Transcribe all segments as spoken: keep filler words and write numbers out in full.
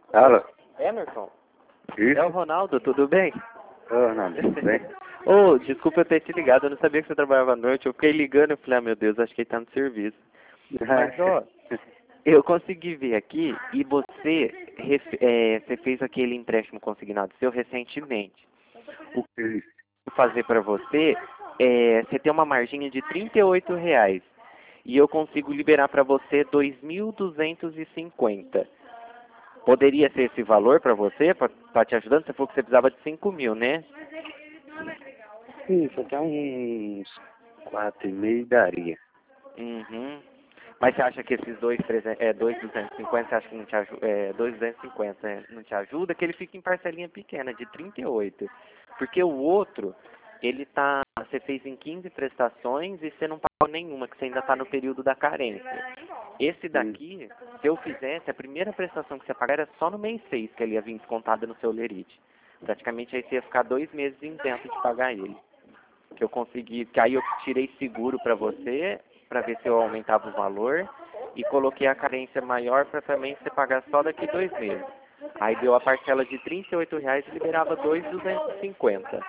Alô? Emerson? Isso? É o Ronaldo, tudo bem? Ô, Ronaldo, tudo bem? Ô, desculpa eu ter te ligado, eu não sabia que você trabalhava à noite. Eu fiquei ligando e falei, ah, meu Deus, acho que ele tá no serviço. Mas, ó, eu consegui ver aqui e você, ref- é, você fez aquele empréstimo consignado seu recentemente. O que Isso. eu vou fazer para você é, você tem uma margem de trinta e oito reais e eu consigo liberar para você dois mil duzentos e cinquenta. Poderia ser esse valor para você, para te ajudando? Você falou que você precisava de cinco mil, né? Isso, até uns quatro e meio daria. Uhum. Mas você acha que esses dois, trezentos, é, dois duzentos e cinquenta, você acha que não te ajuda, é, dois duzentos e cinquenta é, não te ajuda? Que ele fica em parcelinha pequena, de trinta e oito. Porque o outro, ele tá, você fez em quinze prestações e você não pagou nenhuma, que você ainda está no período da carência. Esse daqui, se eu fizesse, a primeira prestação que você pagar era só no mês seis, que ele ia vir descontada no seu lerite. Praticamente aí você ia ficar dois meses isento de pagar ele. Que eu consegui, que aí eu tirei seguro para você, para ver se eu aumentava o valor, e coloquei a carência maior para também você pagar só daqui dois meses. Aí deu a parcela de trinta e oito reais e liberava dois mil duzentos e cinquenta.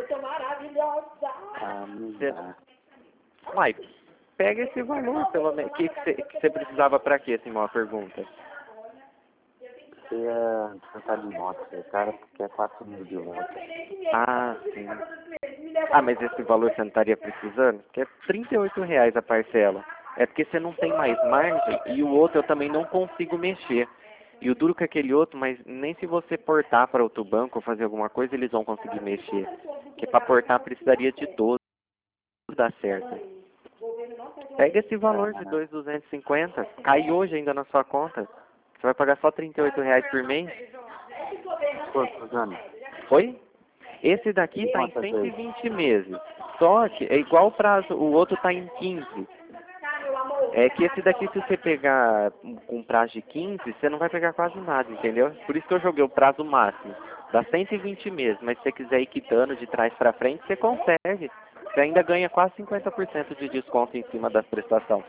Ah, não Você, dá. uai, pega esse valor, pelo menos. Que que você que você precisava para quê, assim, uma pergunta? Você ia trocar de moto, o cara quer quatro mil de volta. Ah, sim. Ah, mas esse valor você não estaria precisando? Que é trinta e oito reais a parcela. É porque você não tem mais margem e o outro eu também não consigo mexer. E o duro que aquele outro, mas nem se você portar para outro banco ou fazer alguma coisa, eles vão conseguir mexer. Porque para portar precisaria de doze, dá certo. Pega esse valor de dois mil duzentos e cinquenta, cai hoje ainda na sua conta. Você vai pagar só trinta e oito reais por mês? Quantos anos? Foi? Esse daqui está em Quantas cento e vezes? vinte meses. Só que é igual o prazo, o outro está em quinze. É que esse daqui, se você pegar com prazo de quinze, você não vai pegar quase nada, entendeu? Por isso que eu joguei o prazo máximo. Dá cento e vinte meses, mas se você quiser ir quitando de trás para frente, você consegue. Você ainda ganha quase cinquenta por cento de desconto em cima das prestações.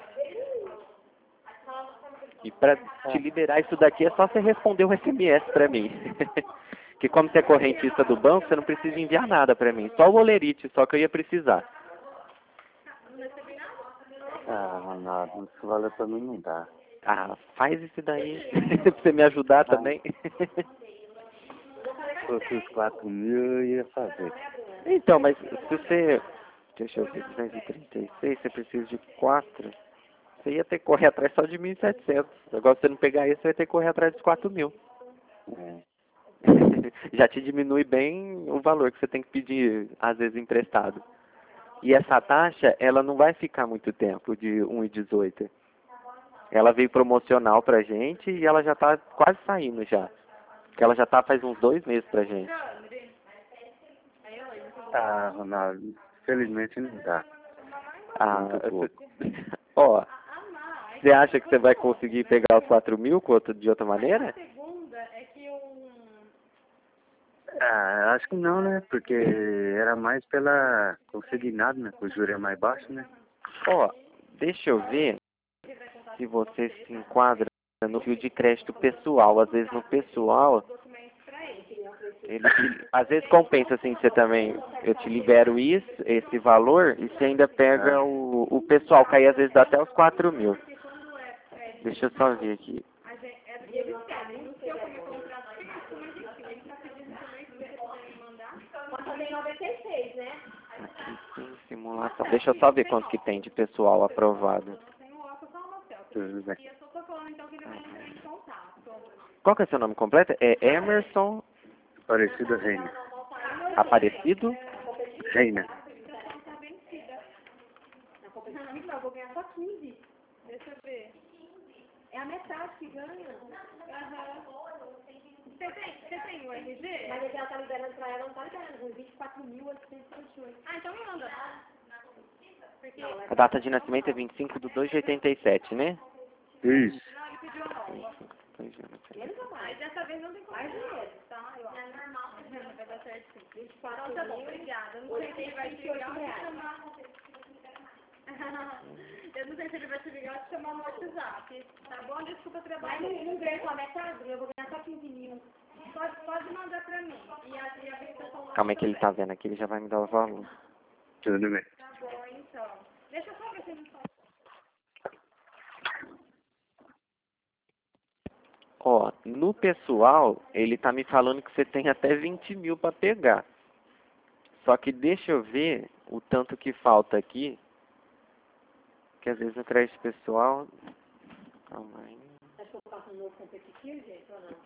E para te liberar isso daqui é só você responder um S M S para mim. Que como você é correntista do banco, você não precisa enviar nada para mim. Só o olerite, só que eu ia precisar. Ah, Ronaldo, esse valor pra mim não dá. Ah, faz isso daí. Pra você me ajudar Ah, também. se fosse os quatro mil, eu ia fazer. Então, mas se você... Deixa eu ver, duzentos e trinta e seis, você precisa de quatro. Você ia ter que correr atrás só de mil e setecentos. Agora, se você não pegar isso, você vai ter que correr atrás dos quatro mil. É. Já te diminui bem o valor que você tem que pedir, às vezes, emprestado. E essa taxa, ela não vai ficar muito tempo, de um e dezoito. Ela veio promocional pra gente e ela já tá quase saindo já. Porque ela já tá faz uns dois meses pra gente. Ah, Ronaldo, felizmente não dá. Ah, Muito pouco. ó, você acha que você vai conseguir pegar os quatro mil com outro- de outra maneira? Ah, acho que não, né? Porque era mais pela consignado, né? O juro é mais baixo, né? Ó, deixa eu ver se você se enquadra no fio de crédito pessoal. Às vezes no pessoal, ele te- às vezes compensa assim, você também, eu te libero isso, esse valor, e você ainda pega Ah, o, o pessoal, que aí às vezes dá até os quatro mil. Deixa eu só ver aqui. Aqui sim, simulação. Deixa eu só ver quanto que tem de pessoal aprovado. tudo bem. Qual que é seu nome completo? É Emerson Parecido Reina. Aparecido? Reina. Não, vou ganhar só quinze. Deixa eu ver. É a metade que ganha. Aham. Você tem, você tem o R G? Mas é que ela tá liberando pra ela, não tá liberando. Com vinte e quatro mil oitocentos e vinte e oito. Ah, então manda. Porque... A data de nascimento é vinte e cinco de dois de oitenta e sete, né? Isso. Não, ele pediu uma nova. Mas dessa vez não tem como. Mais dinheiro, tá? Eu acho. É normal. Vai dar certo sim. vinte e quatro então tá bom, obrigada. Eu não sei se ele vai te ligar ou te chamar. Eu não sei se ele vai te ligar ou te chamar no WhatsApp. Tá bom? Desculpa trabalhar. Mas não ganha só metade, eu vou ganhar só quinze mil. Pode, pode mandar pra mim. E a, e a Victor falou... Calma aí que ele tá vendo aqui, ele já vai me dar o valor. Tudo bem. Tá bom, então. Deixa eu só ver se ele fala. Ó, no pessoal, ele tá me falando que você tem até vinte mil pra pegar. Só que deixa eu ver o tanto que falta aqui. Que às vezes no crédito pessoal... Calma aí. Acho que eu faço um novo competitivo, gente, ou não?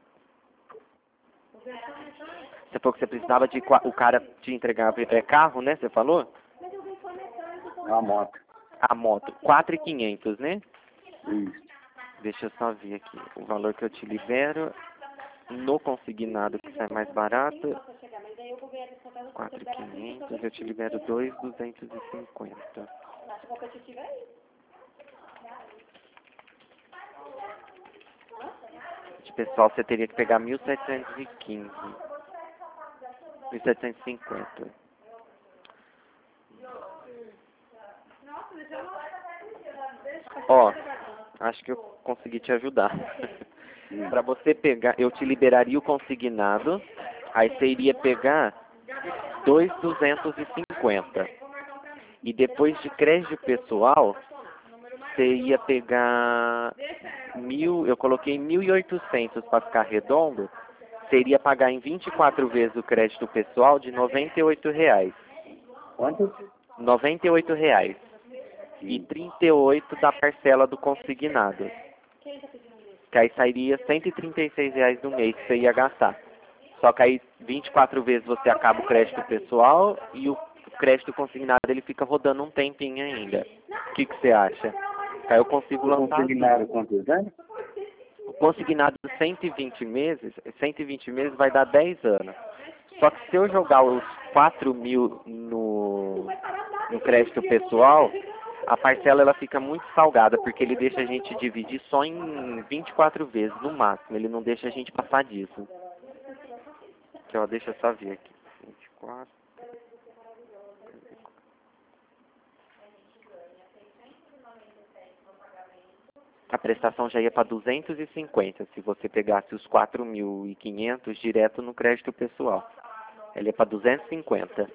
Você falou que você precisava de... qua- O cara te entregar é, carro, né? Você falou? Mas eu venho conectando Uma moto. A moto. quatro mil e quinhentos, né? Isso. Deixa eu só ver aqui. O valor que eu te libero no consignado, que sai mais barato. quatro mil e quinhentos, eu te libero dois mil duzentos e cinquenta. Acho competitivo é isso. De pessoal, você teria que pegar mil setecentos e quinze. mil setecentos e cinquenta. Nossa, deixa eu... Ó, acho que eu consegui te ajudar. Para você pegar, eu te liberaria o consignado, aí você iria pegar dois mil duzentos e cinquenta. E depois de crédito pessoal, você ia pegar mil, eu coloquei mil e oitocentos para ficar redondo, você iria pagar em vinte e quatro vezes o crédito pessoal de noventa e oito reais. Quanto? noventa e oito reais. E trinta e oito da parcela do consignado. Que aí sairia cento e trinta e seis reais no mês que você ia gastar. Só que aí vinte e quatro vezes você acaba o crédito pessoal e o crédito consignado ele fica rodando um tempinho ainda. O que, que você acha? Aí eu consigo lançar. Consignado quantos anos? O consignado cento e vinte meses, cento e vinte meses vai dar dez anos. Só que se eu jogar os quatro mil no, no crédito pessoal, a parcela ela fica muito salgada, porque ele deixa a gente dividir só em vinte e quatro vezes, no máximo. Ele não deixa a gente passar disso. Aqui, ó, deixa eu só ver aqui. vinte e quatro. A prestação já ia para duzentos e cinquenta, se você pegasse os quatro mil e quinhentos direto no crédito pessoal. Ele é para duzentos e cinquenta.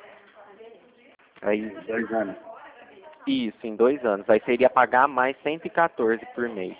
Aí, Dois anos. isso, em dois anos. Aí você iria pagar mais cento e quatorze por mês.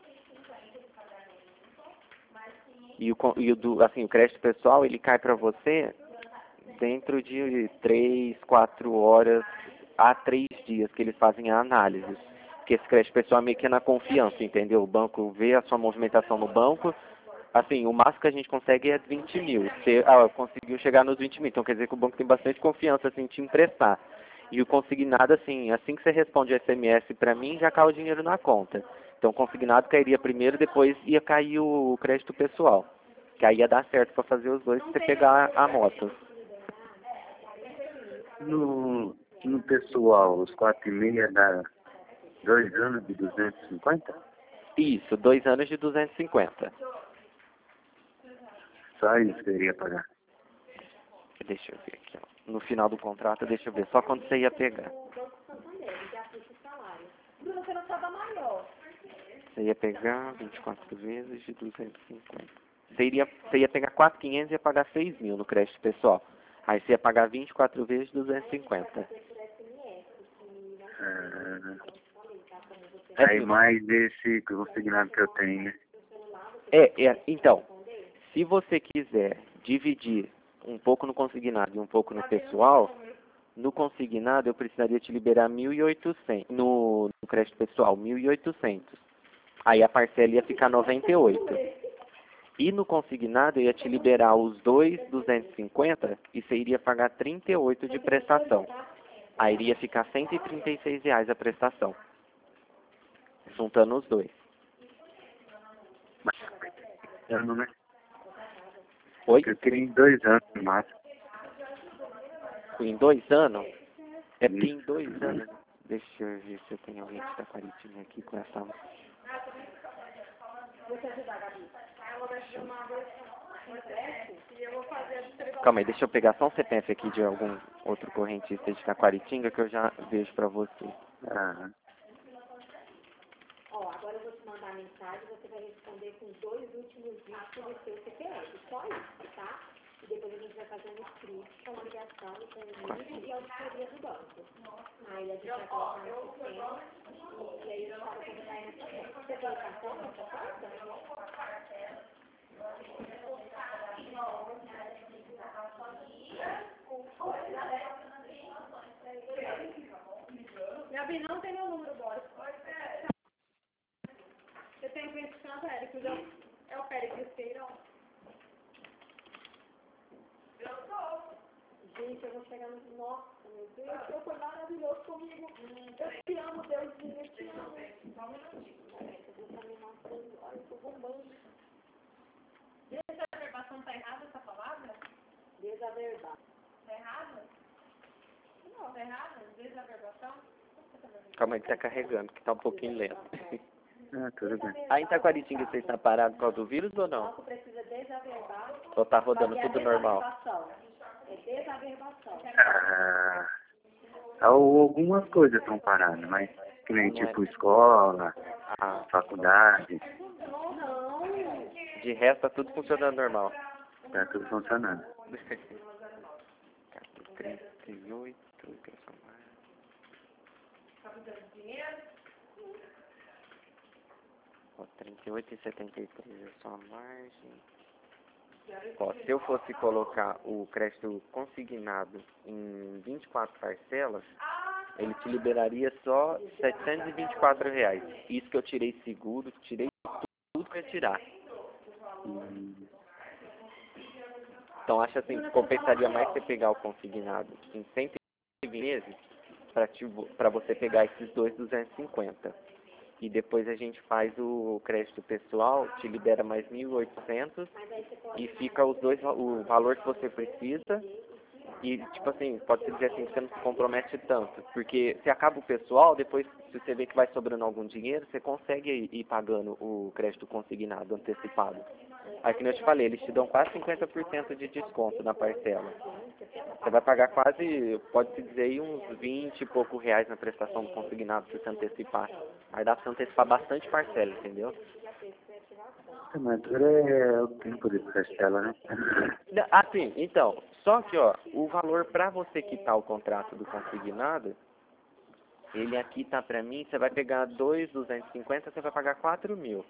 E o, con- e o do, assim, o crédito pessoal, ele cai para você dentro de três, quatro horas a três dias que eles fazem a análise. Porque esse crédito pessoal é meio que na confiança, entendeu? O banco vê a sua movimentação no banco. Assim, o máximo que a gente consegue é vinte mil. Você ah, conseguiu chegar nos vinte mil. Então quer dizer que o banco tem bastante confiança assim, em te emprestar. E o consignado, assim, assim que você responde o S M S para mim, já cai o dinheiro na conta. Então o consignado cairia primeiro, depois ia cair o crédito pessoal. Que aí ia dar certo para fazer os dois se você pegar a moto. No, no pessoal, os quatro e meia dá dois anos de duzentos e cinquenta? Isso, dois anos de duzentos e cinquenta. Só isso que eu iria pagar. Deixa eu ver aqui, ó. No final do contrato, deixa eu ver só quando você ia pegar. Bruno, você não estava maior. Você ia pegar vinte e quatro vezes de duzentos e cinquenta. Você, iria, você ia pegar quatro mil e quinhentos e ia pagar seis mil no crédito pessoal. Aí você ia pagar vinte e quatro vezes de duzentos e cinquenta. Ah, É aí tudo. mais esse consignado que eu tenho, né? É, é, então, se você quiser dividir um pouco no consignado e um pouco no pessoal, no consignado eu precisaria te liberar mil e oitocentos, no, no crédito pessoal, mil e oitocentos. Aí a parcela ia ficar noventa e oito. E no consignado eu ia te liberar os dois duzentos e cinquenta e você iria pagar trinta e oito de prestação. Aí iria ficar cento e trinta e seis reais a prestação. Juntando os dois. Ano, né? Oi? Eu queria em dois anos no máximo. Em dois anos? É porque em dois anos... Deixa eu ver se eu tenho alguém que está quaritinho aqui com essa... Calma aí, deixa eu pegar só um C P F aqui de algum outro correntista de Taquaritinga que eu já vejo pra você. Ah, Ó, agora eu vou te mandar a mensagem, você vai responder com os dois últimos dígitos do seu C P F. Só isso, tá? E depois a gente vai fazer um script com a ligação com o N I S e a auditoria do banco. Aí a gente vai colocar no sistema e aí eu falo como vai nessa conta. Você tem o cartão nessa conta? Gabi, não tem meu número, Boris. Você tem que ver com o Péricles. É o Péricles Feirão. Eu tô. Gente, eu vou chegar no... Nossa, meu Deus, Deus foi maravilhoso comigo. Eu te amo, Deusinho, eu te amo. Só um minutinho. Eu vou terminar tudo. Olha, eu tô bombando. Desaverbação, tá errada essa palavra? Desaverbar. Tá errada? Não, tá errada? Desaverbação? Calma aí que tá carregando, que tá um pouquinho lento. Ah, tudo bem. Aí em Taquaritinga você está parado por causa do vírus ou não? Precisa desaverbar. Ou tá rodando tudo normal? É desaverbação. Ah, algumas coisas estão paradas, mas que nem tipo escola, Ah, faculdade, Não. de resto tá tudo funcionando normal. tá tudo funcionando. trinta e oito, que é só mais. Ó, trinta e oito e setenta e três é só a margem. Ó, se eu fosse colocar o crédito consignado em vinte e quatro parcelas, ele te liberaria só setecentos e vinte e quatro reais. Isso que eu tirei seguro, tirei tudo que eu ia tirar. Hum, Então acho assim que compensaria mais você pegar o consignado em cento e vinte meses para você pegar esses dois duzentos e cinquenta. E depois a gente faz o crédito pessoal, te libera mais mil e oitocentos e fica os dois, o valor que você precisa. E, tipo assim, pode-se dizer assim que você não se compromete tanto. Porque se acaba o pessoal, depois, se você vê que vai sobrando algum dinheiro, você consegue ir, ir pagando o crédito consignado, antecipado. Aí, que eu te falei, eles te dão quase cinquenta por cento de desconto na parcela. Você vai pagar quase, pode-se dizer, aí uns vinte e pouco reais na prestação do consignado se você antecipar. Aí dá pra você antecipar bastante parcela, entendeu? a madura é o tempo de parcela, né? Ah, sim, então, só que, ó, o valor para você quitar o contrato do consignado, ele aqui tá pra mim, você vai pegar dois mil duzentos e cinquenta, você vai pagar quatro mil.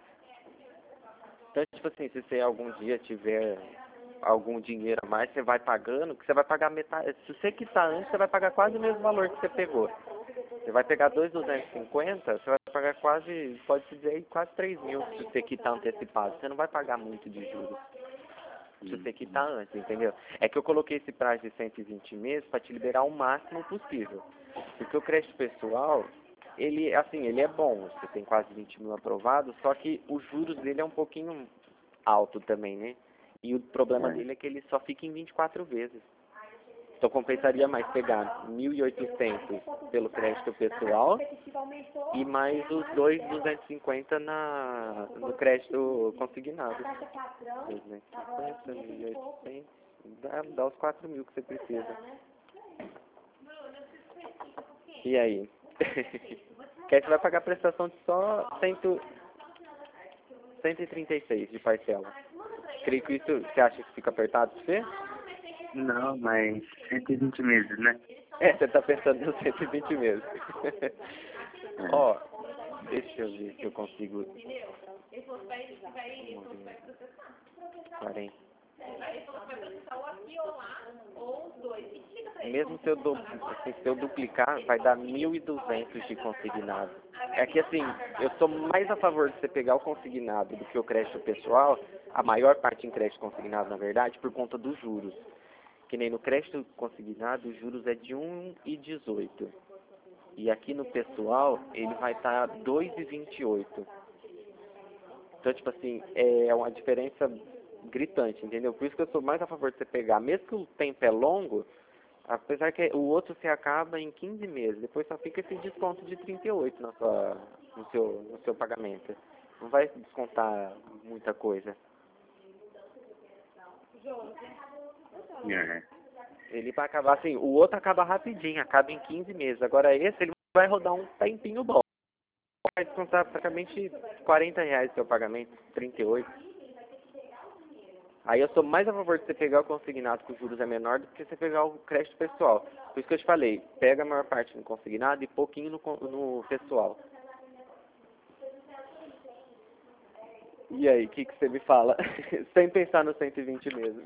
Então, tipo assim, se você algum dia tiver algum dinheiro a mais, você vai pagando, que você vai pagar metade. Se você quitar antes, você vai pagar quase o mesmo valor que você pegou. Você vai pegar dois mil duzentos e cinquenta, você vai pagar quase, pode-se dizer, aí, quase três mil se você quitar antecipado. Você não vai pagar muito de juros se você quitar antes, entendeu? É que eu coloquei esse prazo de cento e vinte meses para te liberar o máximo possível. Porque o crédito pessoal, ele, assim, ele é bom, você tem quase vinte mil aprovados, só que os juros dele é um pouquinho alto também, né? E o problema É. dele é que ele só fica em vinte e quatro vezes. Então compensaria mais pegar mil e oitocentos pelo crédito pessoal e mais os dois mil duzentos e cinquenta na, no crédito consignado. duzentos e cinquenta, mil e oitocentos, dá, dá os quatro mil que você precisa. E aí? Que aí você vai pagar a prestação de só cento e trinta e seis de parcela. Creio que isso, você acha que fica apertado pra você? Não, mas cento e vinte meses, né? É, você tá pensando nos cento e vinte mesmo. Ó, deixa eu ver se eu consigo... quarenta. Mesmo se eu, du... assim, se eu duplicar, vai dar mil e duzentos de consignado. É que assim, eu sou mais a favor de você pegar o consignado do que o crédito pessoal, a maior parte em crédito consignado, na verdade, por conta dos juros. Que nem no crédito consignado, os juros é de um vírgula dezoito. E aqui no pessoal, ele vai estar dois vírgula vinte e oito. Então, tipo assim, é uma diferença gritante, entendeu? Por isso que eu sou mais a favor de você pegar. Mesmo que o tempo é longo, apesar que o outro se acaba em quinze meses, depois só fica esse desconto de trinta e oito na sua, no, seu, no seu pagamento. Não vai descontar muita coisa. É. Ele vai acabar assim, o outro acaba rapidinho, acaba em quinze meses. Agora esse, ele vai rodar um tempinho bom. vai descontar praticamente quarenta reais do seu pagamento, trinta e oito. Aí eu sou mais a favor de você pegar o consignado que os juros é menor do que você pegar o crédito pessoal. Por isso que eu te falei, pega a maior parte no consignado e pouquinho no, con- no pessoal. E aí, o que, que você me fala? Sem pensar no cento e vinte mesmo.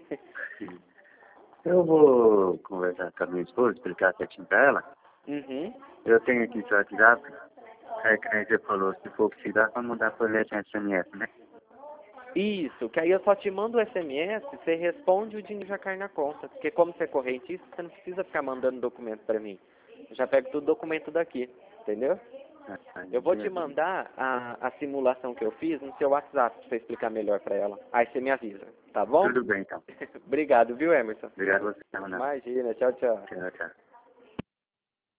Eu vou conversar com a minha esposa, explicar certinho pra ela. Uhum. Eu tenho aqui seu WhatsApp. É que nem você falou, se for precisar, pra mandar por letra S M S, né? Isso, que aí eu só te mando o S M S, você responde o dinheiro já cai na conta. Porque como você é correntista, você não precisa ficar mandando documento pra mim. Eu já pego todo documento daqui, entendeu? Eu vou te mandar a, a simulação que eu fiz no seu WhatsApp pra você explicar melhor pra ela. Aí você me avisa, tá bom? Tudo bem, então. Obrigado, viu, Emerson? Obrigado a você, Ronaldo. Imagina, tchau, tchau. Tchau, tchau.